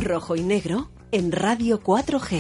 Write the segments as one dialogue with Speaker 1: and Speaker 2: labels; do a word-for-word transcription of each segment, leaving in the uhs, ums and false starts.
Speaker 1: Rojo y Negro en Radio cuatro G.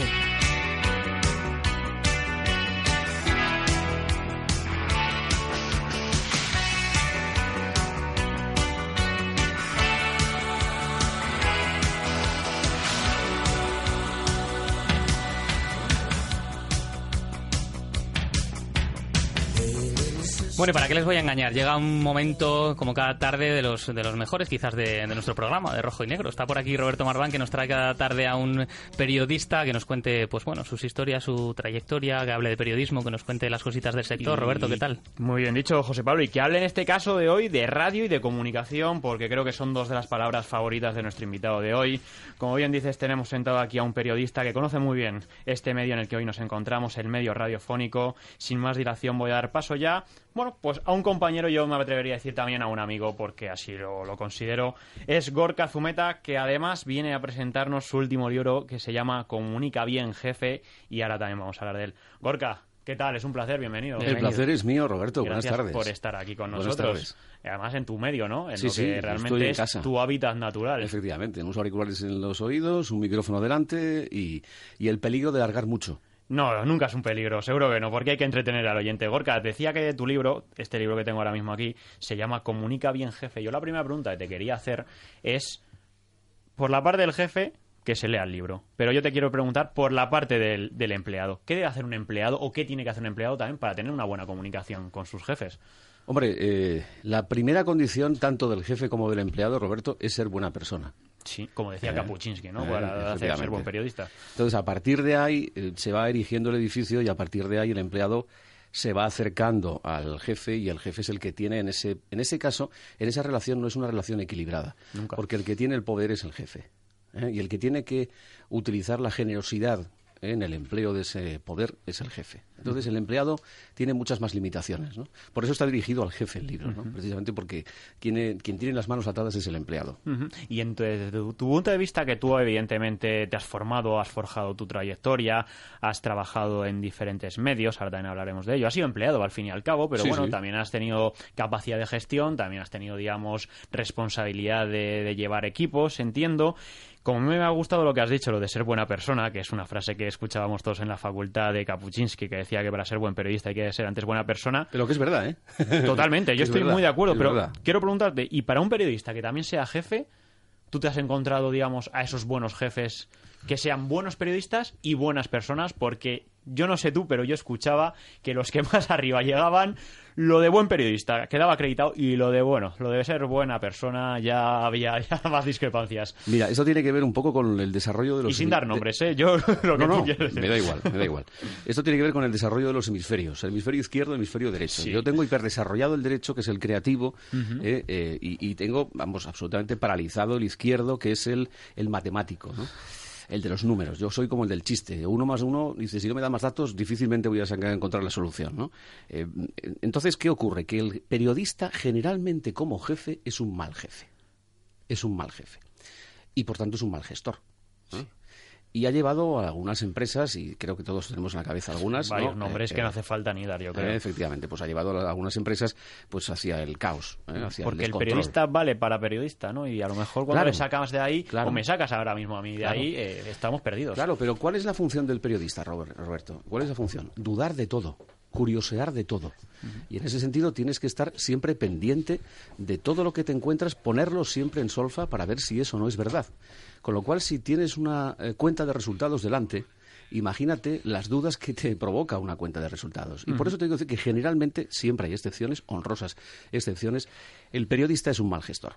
Speaker 2: Bueno, ¿y para qué les voy a engañar? Llega un momento, como cada tarde, de los de los mejores quizás de, de nuestro programa, de Rojo y Negro. Está por aquí Roberto Marván, que nos trae cada tarde a un periodista que nos cuente, pues bueno, sus historias, su trayectoria, que hable de periodismo, que nos cuente las cositas del sector. Y... Roberto, ¿qué tal?
Speaker 3: Muy bien dicho, José Pablo, y que hable en este caso de hoy de radio y de comunicación, porque creo que son dos de las palabras favoritas de nuestro invitado de hoy. Como bien dices, tenemos sentado aquí a un periodista que conoce muy bien este medio en el que hoy nos encontramos, el medio radiofónico. Sin más dilación voy a dar paso ya, bueno, pues a un compañero, yo me atrevería a decir también a un amigo, porque así lo, lo considero. Es Gorka Zumeta, que además viene a presentarnos su último libro, que se llama Comunica bien, jefe, y ahora también vamos a hablar de él. Gorka, ¿qué tal? Es un placer, bienvenido.
Speaker 4: El placer es mío, Roberto.
Speaker 3: Gracias
Speaker 4: Buenas tardes.
Speaker 3: por estar aquí con
Speaker 4: Buenas
Speaker 3: nosotros.
Speaker 4: tardes.
Speaker 3: Además en tu medio, ¿no? En
Speaker 4: sí,
Speaker 3: lo que
Speaker 4: sí,
Speaker 3: realmente es
Speaker 4: casa.
Speaker 3: tu hábitat natural.
Speaker 4: Efectivamente, unos auriculares en los oídos, un micrófono delante y, y el peligro de largar mucho.
Speaker 3: No, nunca es un peligro, seguro que no, porque hay que entretener al oyente. Gorka, decía que tu libro, este libro que tengo ahora mismo aquí, se llama Comunica bien, jefe. Yo la primera pregunta que te quería hacer es, por la parte del jefe, que se lea el libro. Pero yo te quiero preguntar por la parte del, del empleado. ¿Qué debe hacer un empleado o qué tiene que hacer un empleado también para tener una buena comunicación con sus jefes?
Speaker 4: Hombre, eh, la primera condición tanto del jefe como del empleado, Roberto, es ser buena persona.
Speaker 3: Sí, como decía eh, Kapuczynski, ¿no?
Speaker 4: Eh,
Speaker 3: Para hacer ser buen periodista.
Speaker 4: Entonces, a partir de ahí eh, se va erigiendo el edificio y a partir de ahí el empleado se va acercando al jefe y el jefe es el que tiene en ese en ese caso, en esa relación no es una relación equilibrada.
Speaker 3: Nunca.
Speaker 4: Porque el que tiene el poder es el jefe. ¿eh? Y el que tiene que utilizar la generosidad en el empleo de ese poder es el jefe. Entonces, el empleado tiene muchas más limitaciones, ¿no? Por eso está dirigido al jefe el libro, ¿no? Uh-huh. Precisamente porque quien, quien tiene las manos atadas es el empleado.
Speaker 3: Uh-huh. Y en tu, desde tu, tu punto de vista, que tú evidentemente te has formado, has forjado tu trayectoria, has trabajado en diferentes medios, ahora también hablaremos de ello, has sido empleado al fin y al cabo, pero sí, bueno, sí. También has tenido capacidad de gestión, también has tenido, digamos, responsabilidad de, de llevar equipos, entiendo. Como me ha gustado lo que has dicho, lo de ser buena persona, que es una frase que escuchábamos todos en la facultad de Kapuczynski, que decía que para ser buen periodista hay que ser antes buena persona.
Speaker 4: Pero que es verdad, ¿eh?
Speaker 3: Totalmente, yo estoy
Speaker 4: verdad,
Speaker 3: muy de acuerdo, pero
Speaker 4: verdad.
Speaker 3: Quiero preguntarte, ¿y para un periodista que también sea jefe, tú te has encontrado, digamos, a esos buenos jefes que sean buenos periodistas y buenas personas? Porque yo no sé tú, pero yo escuchaba que los que más arriba llegaban, lo de buen periodista quedaba acreditado y lo de, bueno, lo de ser buena persona ya había ya más discrepancias.
Speaker 4: Mira, eso tiene que ver un poco con el desarrollo de los...
Speaker 3: Y sin dar nombres, ¿eh? Yo lo que
Speaker 4: no, no,
Speaker 3: quieres decir.
Speaker 4: me da igual, me da igual. Esto tiene que ver con el desarrollo de los hemisferios, el hemisferio izquierdo y el hemisferio derecho. Sí. Yo tengo hiperdesarrollado el derecho, que es el creativo, uh-huh. eh, eh, y, y tengo, vamos, absolutamente paralizado el izquierdo, que es el, el matemático, ¿no? El de los números. Yo soy como el del chiste. Uno más uno, dice, si no me da más datos, difícilmente voy a sacar, encontrar la solución, ¿no? Eh, entonces, ¿qué ocurre? Que el periodista, generalmente como jefe, es un mal jefe. Es un mal jefe. Y, por tanto, es un mal gestor. ¿no? Sí. Y ha llevado a algunas empresas, y creo que todos tenemos en la cabeza algunas...
Speaker 3: Varios
Speaker 4: ¿no?
Speaker 3: nombres eh, que no hace falta ni dar, yo creo.
Speaker 4: Eh, efectivamente, pues ha llevado a algunas empresas pues hacia el caos, eh, hacia
Speaker 3: Porque
Speaker 4: el
Speaker 3: el periodista vale para periodista, ¿no? Y a lo mejor cuando
Speaker 4: claro,
Speaker 3: le sacamos de ahí,
Speaker 4: claro.
Speaker 3: o me sacas ahora mismo a mí de
Speaker 4: claro.
Speaker 3: ahí, eh, estamos perdidos.
Speaker 4: Claro, pero ¿cuál es la función del periodista, Robert, Roberto? ¿Cuál es la función? Dudar de todo, curiosear de todo. Uh-huh. Y en ese sentido tienes que estar siempre pendiente de todo lo que te encuentras, ponerlo siempre en solfa para ver si eso no es verdad. Con lo cual, si tienes una eh, cuenta de resultados delante, imagínate las dudas que te provoca una cuenta de resultados. Y uh-huh. por eso te digo que generalmente, siempre hay excepciones, honrosas excepciones, el periodista es un mal gestor.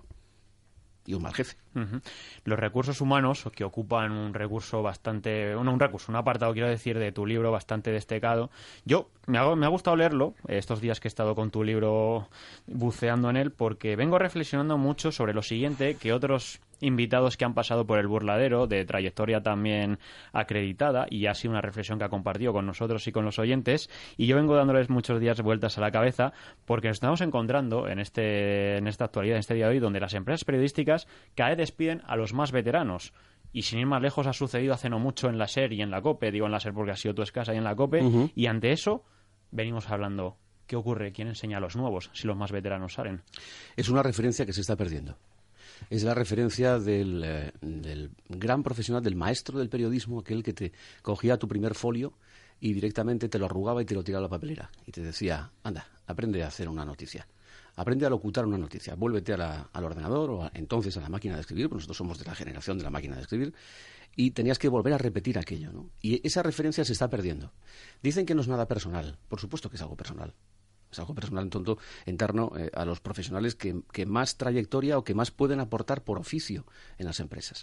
Speaker 4: Y un mal jefe.
Speaker 3: Uh-huh. Los recursos humanos, que ocupan un recurso bastante... No, un recurso, un apartado, quiero decir, de tu libro bastante destacado. Yo, me ha, me ha gustado leerlo estos días que he estado con tu libro buceando en él, porque vengo reflexionando mucho sobre lo siguiente, que otros invitados que han pasado por el burladero, de trayectoria también acreditada, y ha sido una reflexión que ha compartido con nosotros y con los oyentes, y yo vengo dándoles muchos días vueltas a la cabeza, porque nos estamos encontrando en este en esta actualidad, en este día de hoy, donde las empresas periodísticas cada vez despiden a los más veteranos. Y sin ir más lejos, ha sucedido hace no mucho en la SER y en la COPE, digo en la SER porque ha sido tu escasa y en la COPE, uh-huh. y ante eso venimos hablando, ¿qué ocurre? ¿Quién enseña a los nuevos si los más veteranos salen?
Speaker 4: Es una referencia que se está perdiendo. es la referencia del, eh, del gran profesional, del maestro del periodismo, aquel que te cogía tu primer folio y directamente te lo arrugaba y te lo tiraba a la papelera. Y te decía, anda, aprende a hacer una noticia. Aprende a locutar una noticia. Vuélvete a la, al ordenador o a, entonces a la máquina de escribir, porque nosotros somos de la generación de la máquina de escribir, y tenías que volver a repetir aquello, ¿no? Y esa referencia se está perdiendo. Dicen que no es nada personal. Por supuesto que es algo personal. Es algo personal en tonto, en torno eh, a los profesionales que, que más trayectoria o que más pueden aportar por oficio en las empresas.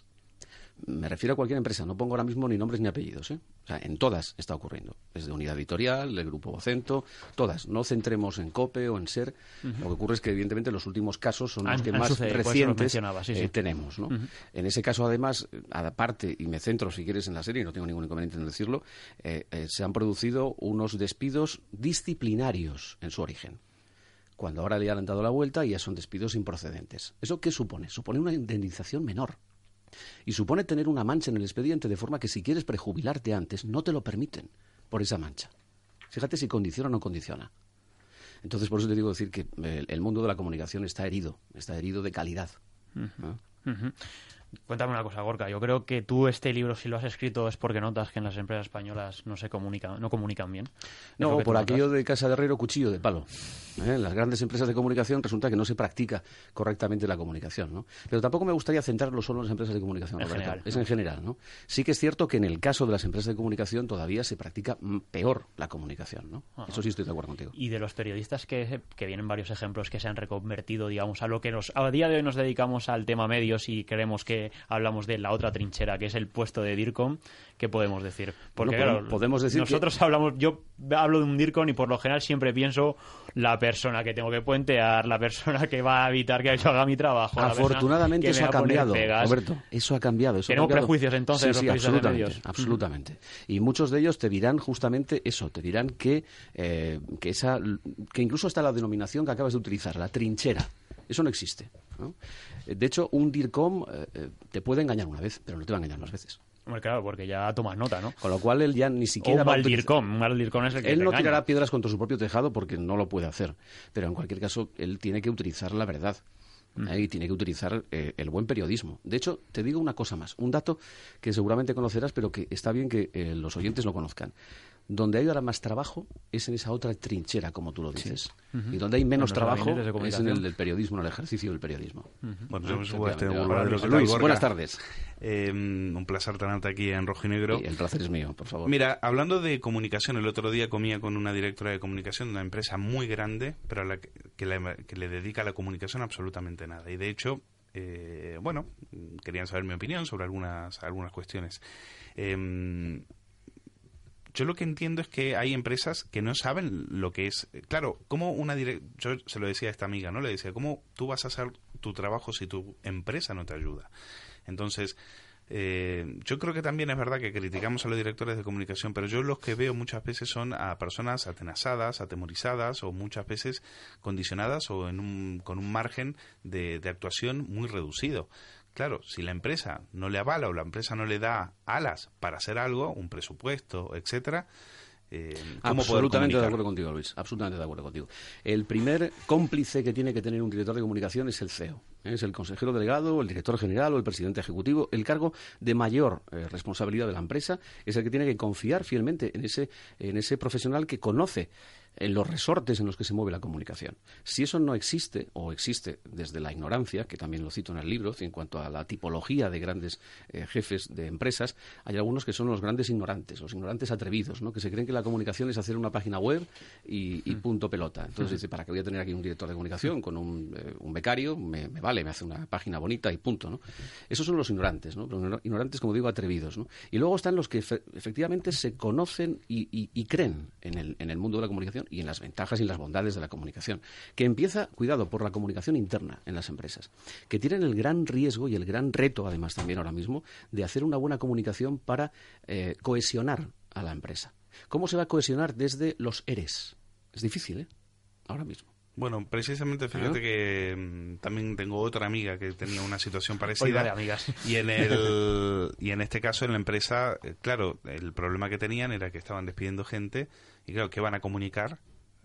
Speaker 4: Me refiero a cualquier empresa, no pongo ahora mismo ni nombres ni apellidos, ¿eh? O sea, en todas está ocurriendo. Desde Unidad Editorial, el Grupo Vocento, todas. No centremos en COPE o en SER. Uh-huh. Lo que ocurre es que, evidentemente, los últimos casos son los han, que han más sucedido, recientes sí, sí. Eh, tenemos, ¿no? Uh-huh. En ese caso, además, aparte, y me centro, si quieres, en la serie, y no tengo ningún inconveniente en decirlo, eh, eh, se han producido unos despidos disciplinarios en su origen. Cuando ahora le han dado la vuelta, ya son despidos improcedentes. ¿Eso qué supone? Supone una indemnización menor. Y supone tener una mancha en el expediente, de forma que si quieres prejubilarte antes, no te lo permiten por esa mancha. Fíjate si condiciona o no condiciona. Entonces, por eso te digo decir que el, el mundo de la comunicación está herido, está herido de calidad.
Speaker 3: Uh-huh. ¿No? Uh-huh. Cuéntame una cosa, Gorka. Yo creo que tú este libro, si lo has escrito, es porque notas que en las empresas españolas no se comunican, no comunican bien.
Speaker 4: No, por aquello de casa de herrero, cuchillo de palo. ¿Eh? En las grandes empresas de comunicación resulta que no se practica correctamente la comunicación, ¿no? Pero tampoco me gustaría centrarlo solo en las empresas de comunicación,
Speaker 3: en
Speaker 4: Roberto.
Speaker 3: General,
Speaker 4: es
Speaker 3: ¿no?
Speaker 4: en general, ¿no? Sí que es cierto que en el caso de las empresas de comunicación todavía se practica peor la comunicación, ¿no? Ajá. Eso sí estoy de acuerdo contigo.
Speaker 3: Y de los periodistas que, que vienen varios ejemplos que se han reconvertido, digamos, a lo que nos a día de hoy nos dedicamos al tema medios y creemos que hablamos de la otra trinchera, que es el puesto de DIRCOM, ¿qué podemos decir? Porque
Speaker 4: bueno,
Speaker 3: claro,
Speaker 4: podemos decir
Speaker 3: nosotros
Speaker 4: que...
Speaker 3: hablamos, yo hablo de un DIRCOM y por lo general siempre pienso la persona que tengo que puentear, la persona que va a evitar que yo haga mi trabajo.
Speaker 4: Afortunadamente eso ha cambiado, Roberto. Eso ha cambiado. Eso
Speaker 3: Tenemos
Speaker 4: ha cambiado.
Speaker 3: prejuicios entonces
Speaker 4: sí,
Speaker 3: los
Speaker 4: sí, absolutamente,
Speaker 3: de medios.
Speaker 4: absolutamente. Uh-huh. Y muchos de ellos te dirán justamente eso, te dirán que, eh, que, esa, que incluso está la denominación que acabas de utilizar, la trinchera. Eso no existe, ¿no? De hecho, un DIRCOM eh, te puede engañar una vez, pero no te va a engañar más veces.
Speaker 3: Hombre, claro, porque ya tomas nota, ¿no?
Speaker 4: Con lo cual él ya ni siquiera...
Speaker 3: O un mal DIRCOM, un mal DIRCOM es el que
Speaker 4: Él
Speaker 3: te
Speaker 4: no
Speaker 3: engaña.
Speaker 4: tirará piedras contra su propio tejado porque no lo puede hacer. Pero en cualquier caso, él tiene que utilizar la verdad. Mm. ¿eh? Y tiene que utilizar eh, el buen periodismo. De hecho, te digo una cosa más. Un dato que seguramente conocerás, pero que está bien que eh, los oyentes lo conozcan. Donde hay ahora más trabajo es en esa otra trinchera, como tú lo dices. Sí. Uh-huh. Y donde hay menos trabajo es en el del periodismo, en el ejercicio del periodismo.
Speaker 5: Uh-huh. Bueno, yo me subo a este
Speaker 4: burladero. Luis, buenas tardes.
Speaker 5: Eh, un placer tenerte aquí en Rojo y Negro.
Speaker 4: Sí, el placer es mío, por favor.
Speaker 5: Mira, hablando de comunicación, el otro día comía con una directora de comunicación de una empresa muy grande, pero a la que, que, le, que le dedica a la comunicación absolutamente nada. Y de hecho, eh, bueno, querían saber mi opinión sobre algunas, algunas cuestiones. Eh, Yo lo que entiendo es que hay empresas que no saben lo que es... Claro, como una direct... yo se lo decía a esta amiga, ¿no? Le decía, ¿cómo tú vas a hacer tu trabajo si tu empresa no te ayuda? Entonces, eh, yo creo que también es verdad que criticamos a los directores de comunicación, pero yo los que veo muchas veces son a personas atenazadas, atemorizadas o muchas veces condicionadas o en un, con un margen de, de actuación muy reducido. Claro, si la empresa no le avala o la empresa no le da alas para hacer algo, un presupuesto, etcétera, eh, ¿cómo
Speaker 4: absolutamente de acuerdo contigo, Luis, absolutamente de acuerdo contigo. El primer cómplice que tiene que tener un director de comunicación es el C E O. Es el consejero delegado, el director general o el presidente ejecutivo. El cargo de mayor eh, responsabilidad de la empresa es el que tiene que confiar fielmente en ese, en ese profesional que conoce en los resortes en los que se mueve la comunicación. Si eso no existe, o existe desde la ignorancia, que también lo cito en el libro, en cuanto a la tipología de grandes eh, jefes de empresas, hay algunos que son los grandes ignorantes, los ignorantes atrevidos, ¿no? Que se creen que la comunicación es hacer una página web y, y punto pelota. Entonces dice, ¿para qué voy a tener aquí un director de comunicación con un, eh, un becario? Me, me vale, me hace una página bonita y punto, ¿no? Esos son los ignorantes, ¿no? Los ignorantes, como digo, atrevidos, ¿no? Y luego están los que efe- efectivamente se conocen y, y, y creen en el, en el mundo de la comunicación y en las ventajas y en las bondades de la comunicación, que empieza, cuidado, por la comunicación interna en las empresas, que tienen el gran riesgo y el gran reto, además también ahora mismo, de hacer una buena comunicación para eh, cohesionar a la empresa. ¿Cómo se va a cohesionar desde los eres? Es difícil, ¿eh? Ahora mismo.
Speaker 5: Bueno, precisamente fíjate ¿Ah? que mmm, también tengo otra amiga que tenía una situación parecida.
Speaker 3: Hoy vale, amigas.
Speaker 5: Y en el y en este caso en la empresa, eh, claro, el problema que tenían era que estaban despidiendo gente y claro, ¿qué van a comunicar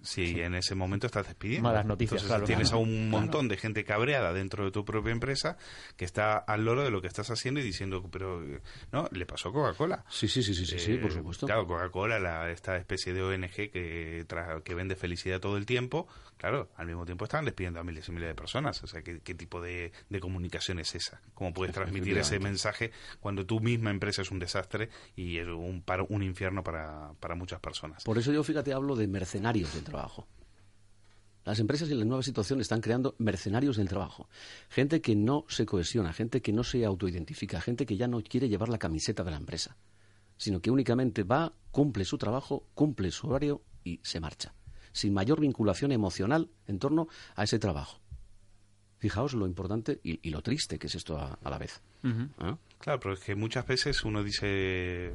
Speaker 5: si sí. en ese momento estás despidiendo.
Speaker 3: Malas noticias,
Speaker 5: Entonces,
Speaker 3: claro.
Speaker 5: tienes
Speaker 3: Claro.
Speaker 5: a un montón de gente cabreada dentro de tu propia empresa que está al loro de lo que estás haciendo y diciendo, pero no, le pasó a Coca-Cola.
Speaker 4: Sí, sí, sí, sí, sí,
Speaker 5: Eh,
Speaker 4: sí, por supuesto.
Speaker 5: Claro, Coca-Cola, la, esta especie de O N G que, tra- que vende felicidad todo el tiempo, claro, al mismo tiempo estaban despidiendo a miles y miles de personas. O sea, ¿qué, qué tipo de, de comunicación es esa? ¿Cómo puedes transmitir ese mensaje cuando tu misma empresa es un desastre y es un, para, un infierno para, para muchas personas?
Speaker 4: Por eso yo, fíjate, hablo de mercenarios del trabajo. Las empresas en la nueva situación están creando mercenarios del trabajo. Gente que no se cohesiona, gente que no se autoidentifica, gente que ya no quiere llevar la camiseta de la empresa, sino que únicamente va, cumple su trabajo, cumple su horario y se marcha, sin mayor vinculación emocional en torno a ese trabajo. Fijaos lo importante y, y lo triste que es esto a, a la vez.
Speaker 3: Uh-huh.
Speaker 4: ¿Ah?
Speaker 5: Claro, pero es que muchas veces uno dice,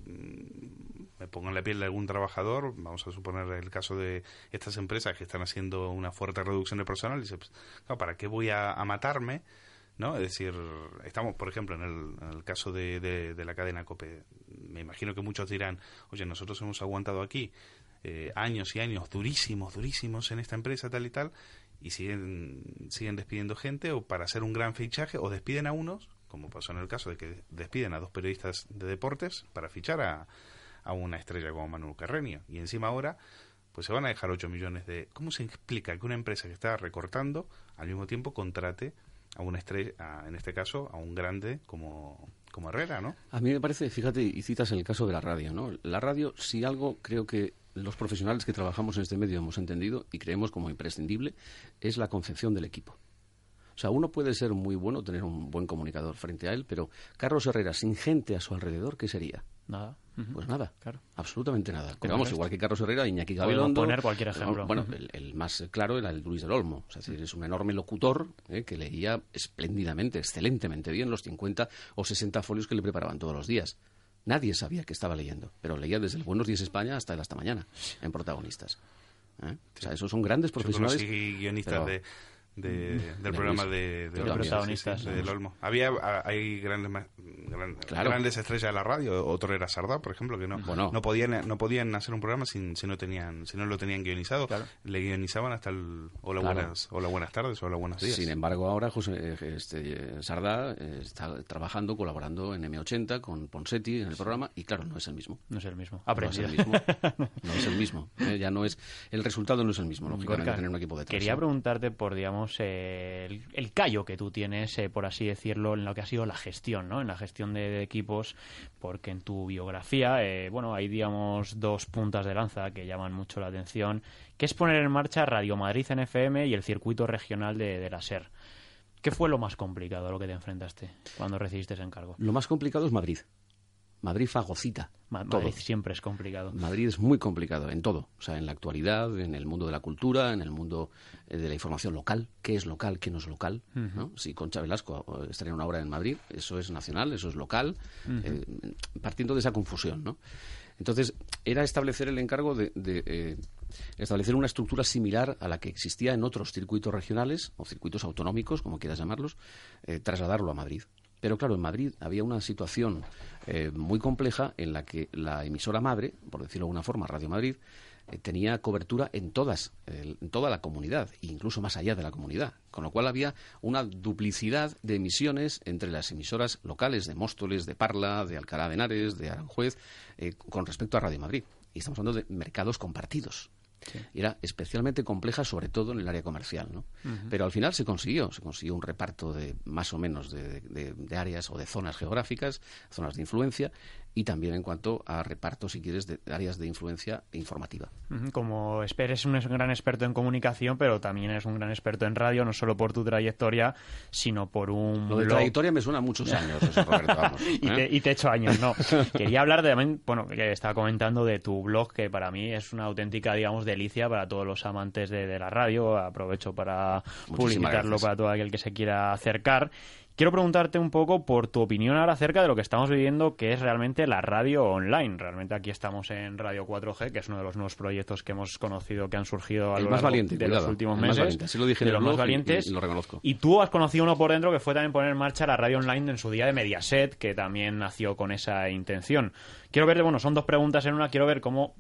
Speaker 5: me pongo en la piel de algún trabajador, vamos a suponer el caso de estas empresas que están haciendo una fuerte reducción de personal, y dice, pues, claro, ¿para qué voy a, a matarme? ¿No? Es decir, estamos, por ejemplo, en el, en el caso de, de, de la cadena COPE. Me imagino que muchos dirán, oye, nosotros hemos aguantado aquí eh, años y años durísimos, durísimos en esta empresa, tal y tal, y siguen siguen despidiendo gente o para hacer un gran fichaje, o despiden a unos, como pasó en el caso de que despiden a dos periodistas de deportes para fichar a, a una estrella como Manu Carreño, y encima ahora pues se van a dejar ocho millones de... ¿Cómo se explica que una empresa que está recortando al mismo tiempo contrate a una estrella, a, en este caso a un grande como, como Herrera, ¿no?
Speaker 4: A mí me parece, fíjate, y citas el caso de la radio, ¿no? La radio, si algo creo que los profesionales que trabajamos en este medio hemos entendido y creemos como imprescindible, es la concepción del equipo. O sea, uno puede ser muy bueno, tener un buen comunicador frente a él, pero Carlos Herrera, sin gente a su alrededor, ¿qué sería?
Speaker 3: Nada. Uh-huh.
Speaker 4: Pues nada,
Speaker 3: claro.
Speaker 4: Absolutamente nada. Pero vamos, igual que Carlos Herrera, Iñaki Gabilondo...
Speaker 3: Podemos poner cualquier ejemplo.
Speaker 4: Bueno,
Speaker 3: uh-huh.
Speaker 4: el, el más claro era el Luis del Olmo. O sea, es decir, es un enorme locutor eh, que leía espléndidamente, excelentemente bien los cincuenta o sesenta folios que le preparaban todos los días. Nadie sabía que estaba leyendo, pero leía desde el Buenos Días España hasta el Hasta Mañana, en protagonistas. ¿Eh? O sea, esos son grandes profesionales.
Speaker 5: Yo conocí guionistas pero... de... De, del
Speaker 4: de
Speaker 5: programa
Speaker 4: Luis,
Speaker 5: de, de,
Speaker 3: de los protagonistas,
Speaker 5: sí, sí, del Olmo. Había hay grandes gran,
Speaker 4: claro.
Speaker 5: grandes estrellas de la radio. Otro era Sardá, por ejemplo, que no
Speaker 4: bueno.
Speaker 5: no podían no podían hacer un programa sin si no tenían si no lo tenían guionizado. Claro. Le guionizaban hasta el hola claro. buenas hola buenas tardes, hola buenos días.
Speaker 4: Sin embargo, ahora José este, Sardá está trabajando, colaborando en eme ochenta con Ponseti en el programa y claro, no es el mismo.
Speaker 3: No es el mismo.
Speaker 4: No es el mismo. No es el mismo. ¿eh? Ya no es el resultado no es el mismo, lógicamente, tener un equipo detrás.
Speaker 3: Quería
Speaker 4: ¿eh?
Speaker 3: preguntarte por digamos eh, El, el callo que tú tienes, eh, por así decirlo, en lo que ha sido la gestión, ¿no? En la gestión de, de equipos, porque en tu biografía, eh, bueno, hay, digamos, dos puntas de lanza que llaman mucho la atención, que es poner en marcha Radio Madrid en F M y el circuito regional de, de la SER. ¿Qué fue lo más complicado a lo que te enfrentaste cuando recibiste ese encargo?
Speaker 4: Lo más complicado es Madrid. Madrid fagocita.
Speaker 3: Ma-
Speaker 4: todo.
Speaker 3: Madrid siempre es complicado.
Speaker 4: Madrid es muy complicado en todo. O sea, en la actualidad, en el mundo de la cultura, en el mundo eh, de la información local. ¿Qué es local? ¿Qué no es local? Uh-huh. ¿no? Si Concha Velasco estaría una obra en Madrid, eso es nacional, eso es local. Uh-huh. eh, partiendo de esa confusión, ¿no? Entonces, era establecer el encargo de, de eh, establecer una estructura similar a la que existía en otros circuitos regionales o circuitos autonómicos, como quieras llamarlos, eh, trasladarlo a Madrid. Pero claro, en Madrid había una situación eh, muy compleja en la que la emisora madre, por decirlo de alguna forma, Radio Madrid, eh, tenía cobertura en todas, eh, en toda la comunidad, e incluso más allá de la comunidad. Con lo cual había una duplicidad de emisiones entre las emisoras locales de Móstoles, de Parla, de Alcalá de Henares, de Aranjuez, eh, con respecto a Radio Madrid. Y estamos hablando de mercados compartidos. Sí. Era especialmente compleja, sobre todo en el área comercial, ¿no? Uh-huh. Pero al final se consiguió, se consiguió un reparto de más o menos de, de, de áreas o de zonas geográficas, zonas de influencia, y también en cuanto a reparto, si quieres, de áreas de influencia informativa.
Speaker 3: Uh-huh. Como eres un gran experto en comunicación, pero también eres un gran experto en radio, no solo por tu trayectoria, sino por un...
Speaker 4: Lo de
Speaker 3: blog.
Speaker 4: Trayectoria me suena a muchos años, eso, Roberto, vamos. ¿eh?
Speaker 3: y, te, y te echo años, no. Quería hablar de, también, bueno, que estaba comentando de tu blog, que para mí es una auténtica, digamos, delicia para todos los amantes de, de la radio. Aprovecho para
Speaker 4: Muchísimas
Speaker 3: publicitarlo
Speaker 4: gracias.
Speaker 3: para todo aquel que se quiera acercar. Quiero preguntarte un poco por tu opinión ahora acerca de lo que estamos viviendo, que es realmente la radio online. Realmente aquí estamos en Radio cuatro G, que es uno de los nuevos proyectos que hemos conocido, que han surgido a
Speaker 4: El
Speaker 3: lo
Speaker 4: más
Speaker 3: largo
Speaker 4: valiente,
Speaker 3: de
Speaker 4: cuidado,
Speaker 3: los últimos
Speaker 4: el más
Speaker 3: meses.
Speaker 4: valiente. Así lo dije
Speaker 3: de
Speaker 4: en
Speaker 3: los
Speaker 4: el
Speaker 3: más
Speaker 4: blog y-
Speaker 3: valientes.
Speaker 4: y lo reconozco.
Speaker 3: Y tú has conocido uno por dentro que fue también poner en marcha la radio online en su día de Mediaset, que también nació con esa intención. Quiero ver, bueno, son dos preguntas en una. Quiero ver cómo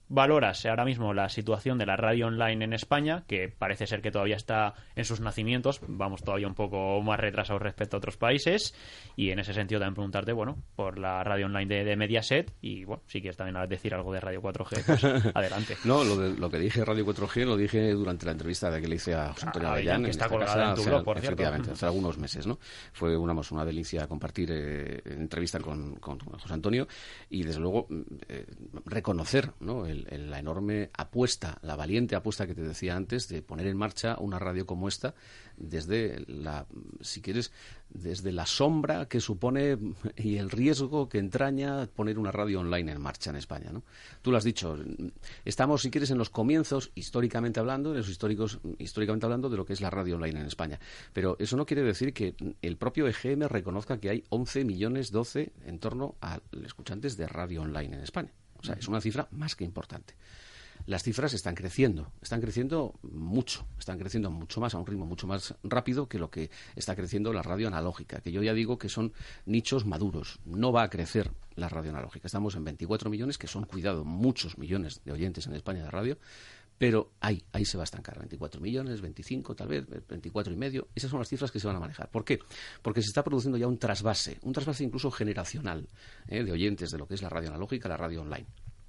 Speaker 3: valoras ahora mismo la situación de la radio online en España, que parece ser que todavía está en sus nacimientos, vamos todavía un poco más retrasados respecto a otros países, y en ese sentido también preguntarte, bueno, por la radio online de, de Mediaset, y bueno, si quieres también decir algo de Radio cuatro G, pues adelante.
Speaker 4: No, lo, de, lo que dije Radio cuatro G lo dije durante la entrevista de que le hice a José Antonio
Speaker 3: Ah,
Speaker 4: Avellán,
Speaker 3: que
Speaker 4: en
Speaker 3: está
Speaker 4: esta
Speaker 3: colgada
Speaker 4: casa,
Speaker 3: en tu
Speaker 4: hace,
Speaker 3: blog, por
Speaker 4: efectivamente,
Speaker 3: cierto.
Speaker 4: hace algunos meses, ¿no? Fue una, una delicia compartir eh, entrevista con, con José Antonio, y desde luego eh, reconocer, ¿no?, el, el, la enorme apuesta, la valiente apuesta que te decía antes de poner en marcha una radio como esta desde la, si quieres, desde la sombra que supone y el riesgo que entraña poner una radio online en marcha en España, ¿no? Tú lo has dicho, estamos, si quieres, en los comienzos, históricamente hablando, en los históricos, históricamente hablando de lo que es la radio online en España. Pero eso no quiere decir que el propio E G M reconozca que hay once millones, doce en torno a escuchantes de radio online en España. O sea, es una cifra más que importante. Las cifras están creciendo, están creciendo mucho, están creciendo mucho más, a un ritmo mucho más rápido que lo que está creciendo la radio analógica, que yo ya digo que son nichos maduros. No va a crecer la radio analógica. Estamos en veinticuatro millones, que son, cuidado, muchos millones de oyentes en España de radio, pero ahí, ahí se va a estancar. veinticuatro millones, veinticinco tal vez, veinticuatro y medio. Esas son las cifras que se van a manejar. ¿Por qué? Porque se está produciendo ya un trasvase, un trasvase incluso generacional, ¿eh?, de oyentes de lo que es la radio analógica a la radio online.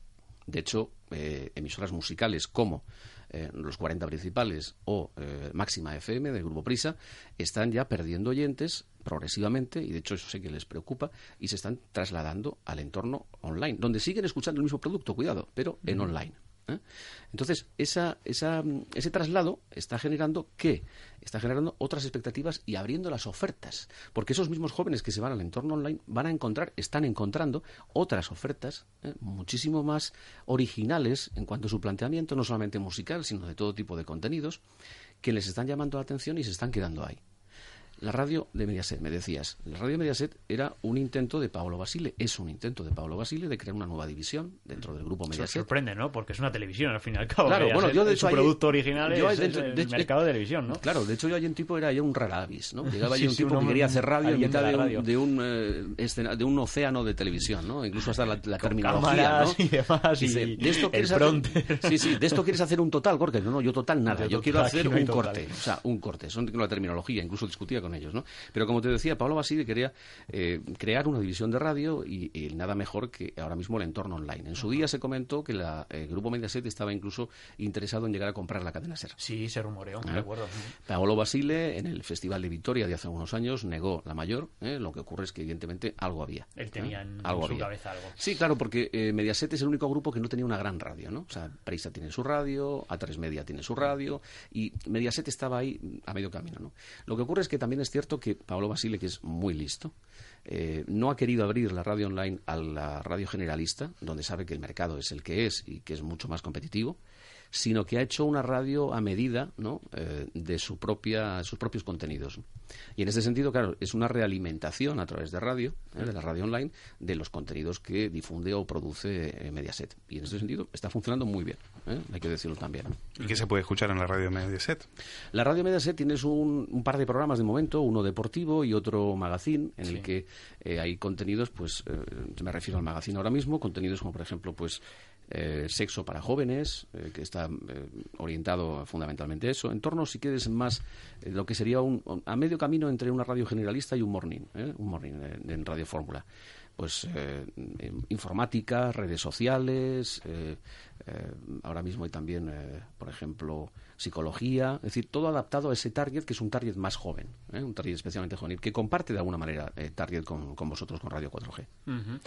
Speaker 4: De hecho, eh, emisoras musicales como eh, los cuarenta principales o eh, Máxima F M del Grupo Prisa están ya perdiendo oyentes progresivamente, y de hecho eso sé que les preocupa, y se están trasladando al entorno online, donde siguen escuchando el mismo producto, cuidado, pero en online. ¿eh? Entonces, esa, esa, ese traslado está generando ¿qué? Está generando otras expectativas y abriendo las ofertas, porque esos mismos jóvenes que se van al entorno online van a encontrar, están encontrando otras ofertas ¿eh? muchísimo más originales en cuanto a su planteamiento, no solamente musical, sino de todo tipo de contenidos, que les están llamando la atención y se están quedando ahí. La radio de Mediaset, me decías. La radio de Mediaset era un intento de Paolo Basile, es un intento de Paolo Basile de crear una nueva división dentro del grupo Mediaset.
Speaker 3: Se sorprende, ¿no? Porque es una televisión, al fin y al cabo.
Speaker 4: Claro,
Speaker 3: Mediaset,
Speaker 4: bueno, yo de hecho...
Speaker 3: Su
Speaker 4: ahí,
Speaker 3: producto original
Speaker 4: yo
Speaker 3: es,
Speaker 4: dentro,
Speaker 3: es el
Speaker 4: de hecho,
Speaker 3: mercado de televisión, ¿no?
Speaker 4: Claro, de hecho yo allí un tipo era ya un rara avis, ¿no? Llegaba allí
Speaker 3: Sí,
Speaker 4: un
Speaker 3: sí,
Speaker 4: tipo
Speaker 3: un
Speaker 4: que quería hacer radio en mitad de,
Speaker 3: de
Speaker 4: un, de, un, eh, escena, de un océano de televisión, ¿no? Incluso hasta la, la terminología,
Speaker 3: cámaras
Speaker 4: ¿no?
Speaker 3: y demás,
Speaker 4: Dice,
Speaker 3: y
Speaker 4: de esto
Speaker 3: el
Speaker 4: quieres
Speaker 3: pronter.
Speaker 4: hacer, sí, sí, de esto quieres hacer un total, Gorka. No, no, yo total nada.
Speaker 3: Yo
Speaker 4: Yo,
Speaker 3: total,
Speaker 4: quiero hacer
Speaker 3: aquí no hay
Speaker 4: un
Speaker 3: total.
Speaker 4: corte, o sea, un corte. Son la terminología, incluso discutía con ellos, ¿no? Pero como te decía, Paolo Basile quería eh, crear una división de radio y, y nada mejor que ahora mismo el entorno online. En su día se comentó que la, el grupo Mediaset estaba incluso interesado en llegar a comprar la cadena SER.
Speaker 3: Sí, se rumoreó,
Speaker 4: ¿Eh?
Speaker 3: recuerdo.
Speaker 4: Paolo Basile, en el Festival de Vitoria de hace unos años, negó la mayor. ¿eh? Lo que ocurre es que, evidentemente, algo había.
Speaker 3: Él tenía
Speaker 4: ¿eh?
Speaker 3: en,
Speaker 4: algo
Speaker 3: en su
Speaker 4: había.
Speaker 3: cabeza algo.
Speaker 4: Sí, claro, porque eh, Mediaset es el único grupo que no tenía una gran radio, ¿no? O sea, Prisa tiene su radio, A tres Media tiene su radio, y Mediaset estaba ahí a medio camino, ¿no? Lo que ocurre es que también es cierto que Paolo Basile, que es muy listo, eh, no ha querido abrir la radio online a la radio generalista, donde sabe que el mercado es el que es y que es mucho más competitivo, sino que ha hecho una radio a medida, ¿no? eh, de su propia, sus propios contenidos. Y en ese sentido, claro, es una realimentación a través de radio, ¿eh? de la radio online, de los contenidos que difunde o produce eh, Mediaset. Y en ese sentido está funcionando muy bien, ¿eh? Hay que decirlo también.
Speaker 5: ¿Y qué se puede escuchar en la radio Mediaset?
Speaker 4: La radio Mediaset tienes un, un par de programas de momento, uno deportivo y otro magazine, en
Speaker 3: Sí.
Speaker 4: el que eh, hay contenidos, pues eh, me refiero al magazine ahora mismo, contenidos como por ejemplo, pues Eh, sexo para jóvenes, eh, que está eh, orientado fundamentalmente a eso, en torno, si quieres, más eh, lo que sería un, a medio camino entre una radio generalista y un morning, ¿eh? un morning eh, en Radio Fórmula. Pues eh, informática, redes sociales, eh, eh, ahora mismo hay también, eh, por ejemplo, psicología, es decir, todo adaptado a ese target que es un target más joven, ¿eh? un target especialmente juvenil, que comparte de alguna manera eh, target con, con vosotros, con Radio cuatro G.
Speaker 3: Uh-huh.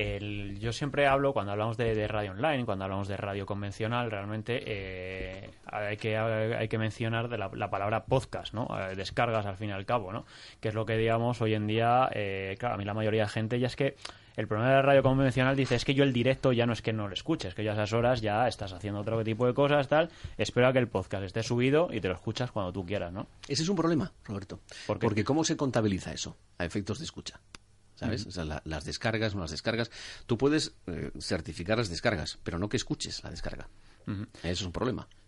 Speaker 3: El, yo siempre hablo, cuando hablamos de, de radio online, cuando hablamos de radio convencional, realmente eh, hay, que, hay que mencionar de la, la palabra podcast, ¿no? Eh, descargas al fin y al cabo, ¿no? Que es lo que, digamos, hoy en día, eh, claro, a mí la mayoría de gente ya es que el problema de la radio convencional dice es que yo el directo ya no es que no lo escuches, que ya a esas horas ya estás haciendo otro tipo de cosas, tal, espero a que el podcast esté subido y te lo escuchas cuando tú quieras, ¿no?
Speaker 4: Ese es un problema, Roberto.
Speaker 3: ¿Por qué?
Speaker 4: Porque ¿cómo se contabiliza eso a efectos de escucha? ¿Sabes?
Speaker 3: Uh-huh.
Speaker 4: O sea, la, las descargas, no las descargas. Tú puedes eh, certificar las descargas, pero no que escuches la descarga.
Speaker 3: Uh-huh.
Speaker 4: Eso es un problema.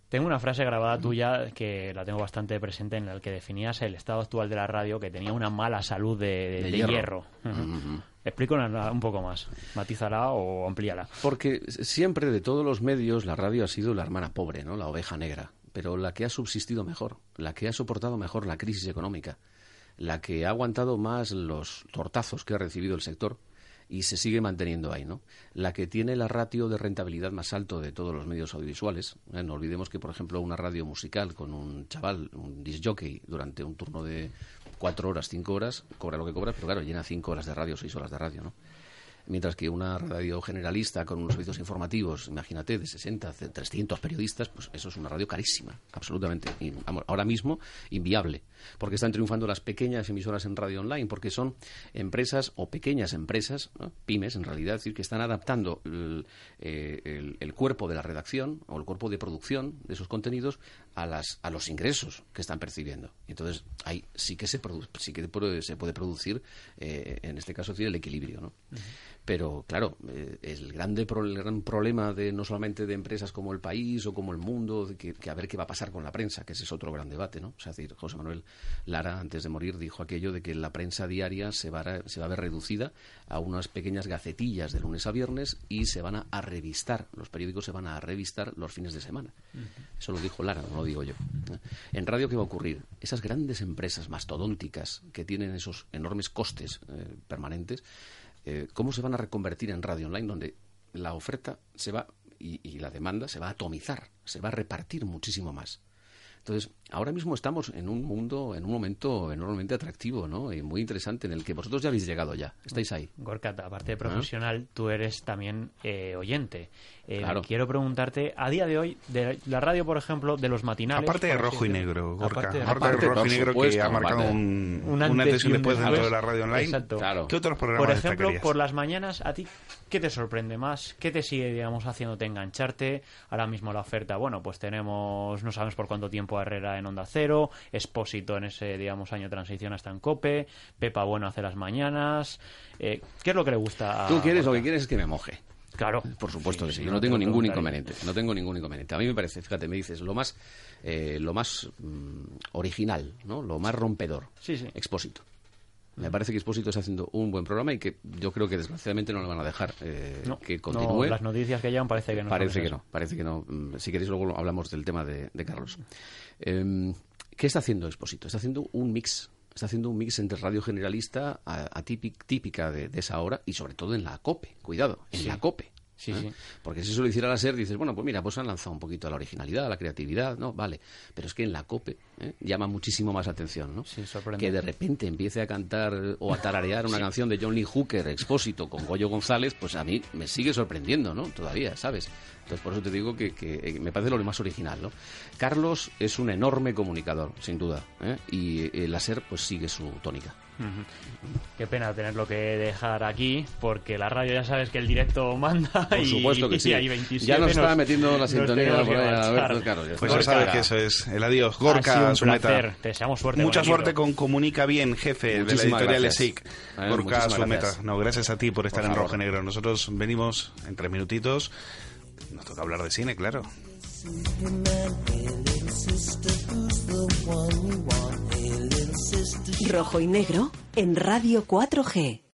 Speaker 3: Tengo una frase grabada tuya que la tengo bastante presente, en la que definías el estado actual de la radio, que tenía una mala salud de, de, de, de hierro. hierro. Uh-huh. Uh-huh. Explícanos un poco más, matízala o amplíala.
Speaker 4: Porque siempre de todos los medios la radio ha sido la hermana pobre, ¿no? La oveja negra, pero la que ha subsistido mejor, la que ha soportado mejor la crisis económica, la que ha aguantado más los tortazos que ha recibido el sector y se sigue manteniendo ahí, ¿no? La que tiene la ratio de rentabilidad más alto de todos los medios audiovisuales. ¿eh? No olvidemos que, por ejemplo, una radio musical con un chaval, un disc jockey, durante un turno de cuatro horas, cinco horas, cobra lo que cobra, pero claro, llena cinco horas de radio, seis horas de radio, ¿no? Mientras que una radio generalista con unos servicios informativos, imagínate, de sesenta, trescientos periodistas, pues eso es una radio carísima, absolutamente. Y, vamos, ahora mismo, inviable. Porque están triunfando las pequeñas emisoras en radio online, porque son empresas o pequeñas empresas, ¿no? pymes en realidad, es decir, que están adaptando el, eh, el, el cuerpo de la redacción o el cuerpo de producción de esos contenidos a, las, a los ingresos que están percibiendo. Y entonces ahí sí que se, produ- sí que se puede producir, eh, en este caso, el equilibrio, ¿no? Uh-huh. Pero, claro, eh, el, grande pro, el gran problema de no solamente de empresas como El País o como El Mundo, de que, que a ver qué va a pasar con la prensa, que ese es otro gran debate, ¿no? O sea, es decir, José Manuel Lara, antes de morir, dijo aquello de que la prensa diaria se va a, se va a ver reducida a unas pequeñas gacetillas de lunes a viernes y se van a, a revistar, los periódicos se van a revistar los fines de semana. Uh-huh. Eso lo dijo Lara, no lo digo yo. En radio, ¿qué va a ocurrir? Esas grandes empresas mastodónticas que tienen esos enormes costes eh, permanentes, Eh, ¿cómo se van a reconvertir en radio online, donde la oferta se va y, y la demanda se va a atomizar, se va a repartir muchísimo más? Entonces, ahora mismo estamos en un mundo, en un momento enormemente atractivo, ¿no? Y muy interesante, en el que vosotros ya habéis llegado ya, estáis ahí.
Speaker 3: Gorka, aparte de profesional, ¿Ah? tú eres también eh, oyente. Eh,
Speaker 4: claro.
Speaker 3: Quiero preguntarte, a día de hoy, de la radio, por ejemplo, de los matinales...
Speaker 5: Aparte de Rojo y Negro, Gorka.
Speaker 3: Aparte de,
Speaker 5: aparte de Rojo y Negro,
Speaker 4: supuesto,
Speaker 5: que ha marcado un, un antes y un después dentro de la radio online.
Speaker 3: Exacto.
Speaker 4: Claro.
Speaker 5: ¿Qué otros programas
Speaker 3: Por ejemplo,
Speaker 5: destacarías?
Speaker 3: por las mañanas, ¿a ti qué te sorprende más? ¿Qué te sigue, digamos, haciéndote engancharte? Ahora mismo la oferta, bueno, pues tenemos, no sabemos por cuánto tiempo a Herrera en Onda Cero, Expósito en ese, digamos, año de transición hasta en COPE, Pepa Bueno hace las mañanas. Eh, ¿Qué es lo que le gusta a
Speaker 4: Tú quieres,
Speaker 3: Gorka?
Speaker 4: Lo que quieres es que me moje.
Speaker 3: Claro.
Speaker 4: Por supuesto
Speaker 3: Sí,
Speaker 4: que sí.
Speaker 3: sí,
Speaker 4: Yo
Speaker 3: no
Speaker 4: no
Speaker 3: te
Speaker 4: tengo
Speaker 3: lo
Speaker 4: ningún
Speaker 3: preguntaría.
Speaker 4: inconveniente. No tengo ningún inconveniente. A mí me parece, fíjate, me dices, lo más, eh, lo más mm, original, ¿no? Lo más rompedor.
Speaker 3: Sí, sí.
Speaker 4: Expósito. Me parece que Expósito está haciendo un buen programa y que yo creo que desgraciadamente no le van a dejar eh,
Speaker 3: No,
Speaker 4: que continúe.
Speaker 3: no, las noticias que llevan parece que no.
Speaker 4: Parece
Speaker 3: son
Speaker 4: que
Speaker 3: esas.
Speaker 4: no, parece que no. Mm, Si queréis luego hablamos del tema de, de Carlos. Eh, ¿Qué está haciendo Expósito? Está haciendo un mix. Está haciendo un mix entre radio generalista atípica, típica de, de esa hora y sobre todo en la COPE. Cuidado, en
Speaker 3: Sí.
Speaker 4: la COPE.
Speaker 3: Sí,
Speaker 4: ¿eh?
Speaker 3: sí.
Speaker 4: Porque si eso lo hiciera la SER, dices, bueno, pues mira, pues han lanzado un poquito a la originalidad, a la creatividad, ¿no? Vale. Pero es que en la COPE ¿eh? llama muchísimo más atención, ¿no?
Speaker 3: Sí, sorprendente.
Speaker 4: Que de repente empiece a cantar o a tararear una canción de John Lee Hooker, Expósito, con Goyo González, pues a mí me sigue sorprendiendo, ¿no? Todavía, ¿sabes? Entonces, por eso te digo que, que me parece lo más original, ¿no? Carlos es un enorme comunicador, sin duda, ¿eh? Y eh, la SER, pues sigue su tónica.
Speaker 3: Uh-huh. Qué pena tenerlo que dejar aquí, porque la radio ya sabes que el directo manda.
Speaker 4: Por
Speaker 3: y,
Speaker 4: supuesto que sí.
Speaker 3: y hay veintisiete
Speaker 4: Ya nos está
Speaker 3: nos-
Speaker 4: metiendo la
Speaker 3: nos
Speaker 4: sintonía
Speaker 3: tenemos
Speaker 4: por
Speaker 3: que
Speaker 4: ahí a
Speaker 3: marchar.
Speaker 4: Alberto, claro, ya está.
Speaker 5: Pues ya
Speaker 4: Gorka.
Speaker 5: sabes que eso es el adiós.
Speaker 3: Ha sido
Speaker 5: Gorka
Speaker 3: un
Speaker 5: Zumeta.
Speaker 3: placer. Te deseamos suerte.
Speaker 5: Mucha
Speaker 3: con el
Speaker 5: suerte
Speaker 3: libro.
Speaker 5: con Comunica Bien, jefe de la
Speaker 4: Muchísimas
Speaker 5: editorial
Speaker 4: gracias.
Speaker 5: ESIC.
Speaker 4: A ver,
Speaker 5: Gorka
Speaker 4: muchísimas
Speaker 5: Zumeta.
Speaker 4: gracias.
Speaker 5: No, gracias a ti por estar
Speaker 4: Por
Speaker 5: en
Speaker 4: favor.
Speaker 5: Rojo y Negro. Nosotros venimos en tres minutitos. Nos toca hablar de cine, claro.
Speaker 1: Rojo y Negro en Radio cuatro G.